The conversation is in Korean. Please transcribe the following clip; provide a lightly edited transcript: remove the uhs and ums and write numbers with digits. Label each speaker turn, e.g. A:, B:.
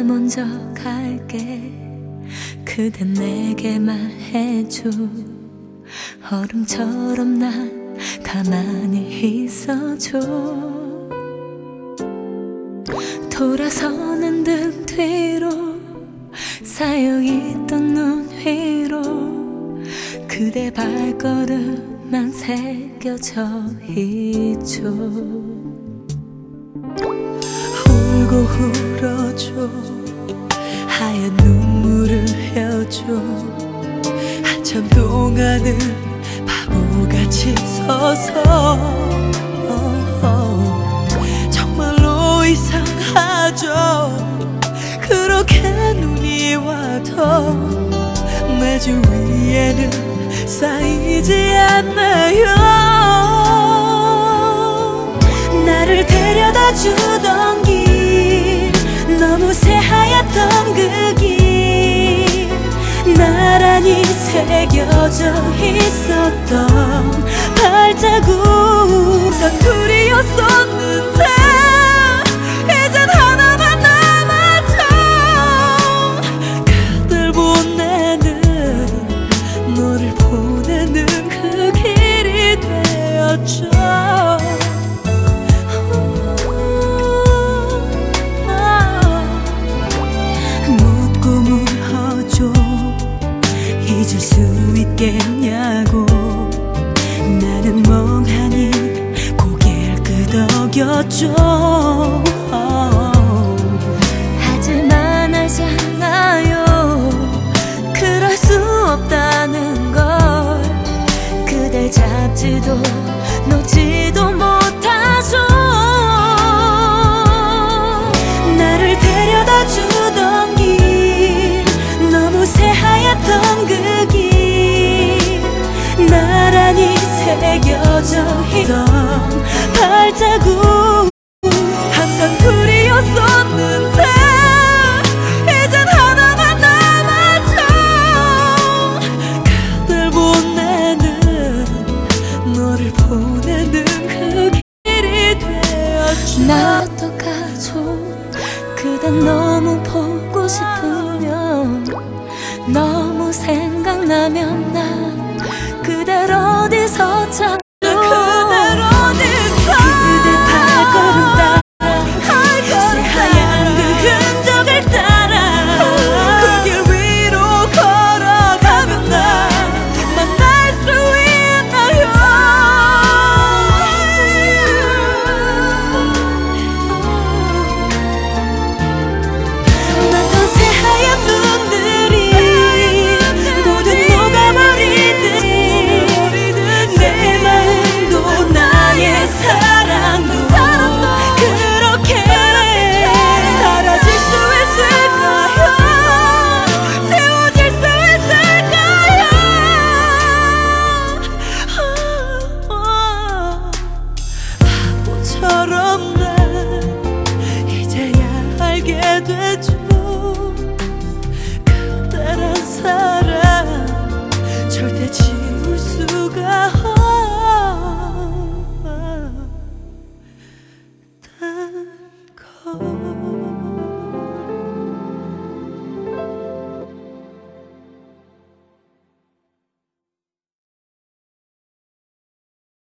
A: 먼저 갈게. 그댄 내게 말해줘. 얼음처럼 난 가만히 있어줘. 돌아서는 등 뒤로 쌓여있던 눈 위로 그대 발걸음만 새겨져 있죠. 울고 울어줘. 하얀 눈물을 흘려줘. 한참 동안은 바보같이 서서 정말로 이상하죠. 그렇게 눈이 와도 매주 위에는 쌓이지 않나요. 나를 데려다 주던 길, 너무 새하얗던 그 길, 나란히 새겨져 있었던 발자국. 산둘이었었는데 이젠 하나만 남았죠. 그댈 보내는, 너를 보내는 그 길이 되었죠. 묻고 물어줘. 잊을 수 있겠냐고. 나는 멍하니 고개를 끄덕였죠. 하지만 알잖아요, 그럴 수 없다는 걸. 그댈 잡지도 놓지도 못하죠. 나를 데려다 주던 길, 너무 새하얗던 그 길, 나란히 새겨져 있던 발자국. 항상 둘이었었는데 이젠 하나만 남았죠. 그댈 보내는, 너를 보내는 그 길이 되었죠. 나 어떡하죠. 그댄 너무 보고 싶으면, 너무 생각나면 난 그댈 어디서 찾아. 그대 발걸음 따라, 새하얀 그 흔적을 따라 그 길 위로 걸어가면 난 만날 수 있나요. 났던 새하얀 눈들이 모두 녹아버리듯이 내 마음도 나의 사랑도 그렇게 사라질 수 있을까요. 세워질 수 있을까요. 바보처럼 난 이제야 알게 되죠.